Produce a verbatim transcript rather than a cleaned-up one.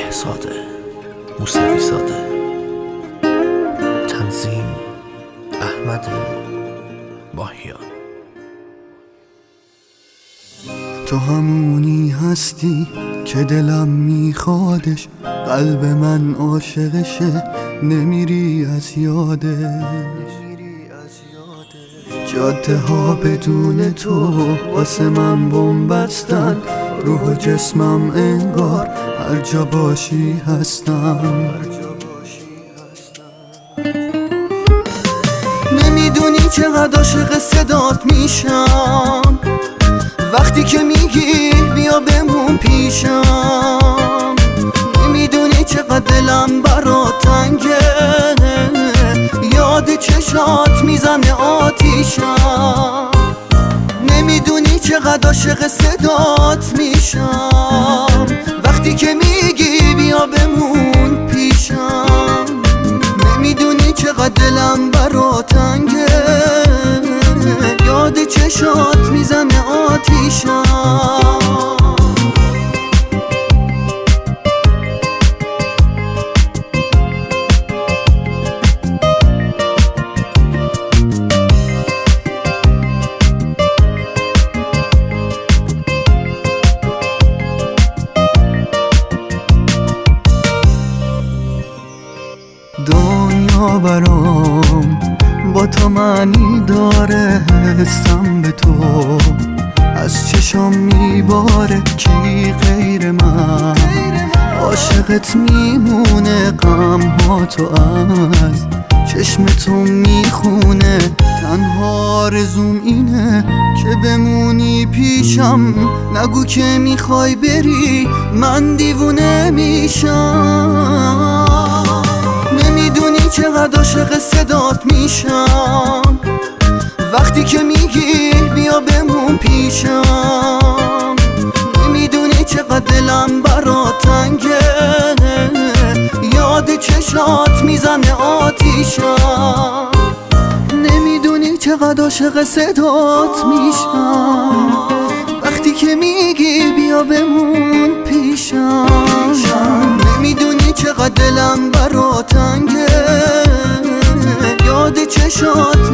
مهرزاده، موسوی زاده، تنظیم احمد ماهیان. تو همونی هستی که دلم میخوادش، قلب من عاشقشه، نمیری از یادش. جاده ها بدون تو واسه من بومبستن، روح و جسمم انگار هر جا باشی هستم. نمیدونی چقدر عاشق صدات میشم، وقتی که میگی بیا بمون پیشم. نمیدونی چقدر دلم برات تنگه، یاد چشات میزنه آتیشم. نمیدونی چقدر عاشق صدات میشم، وقتی که میگی بیا بمون پیشم. نمیدونی چقدر دلم برات تنگه، یاد چشات میزنه آتیشم. دنیا برام با تو معنی داره، حسم به تو از چشم میباره. کی غیر من عاشقت میمونه، غم ها تو از چشم تو میخونه. تنها آرزوم اینه که بمونی پیشم، نگو که میخوای بری من دیوونه میشم. نمیدونی چقدر عاشق صدات میشم، وقتی که میگی بیا بمون پیشم. نمیدونی چقدر دلم برات تنگه، یاد چشات میزنه آتیشم. نمیدونی چقدر عاشق صدات میشم، وقتی که میگی بیا بمون پیشم. نمیدونی چقدر دلم برات تنگه، یاد چشات